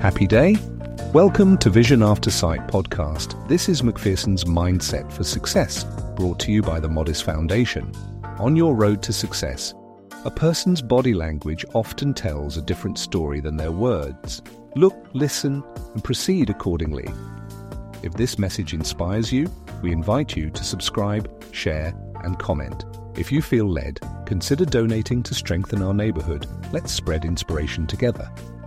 Happy day? Welcome to Vision After Sight podcast. This is Macpherson's Mindset for Success, brought to you by the Modest Foundation. On your road to success, a person's body language often tells a different story than their words. Look, listen, and proceed accordingly. If this message inspires you, we invite you to subscribe, share, and comment. If you feel led, consider donating to strengthen our neighborhood. Let's spread inspiration together.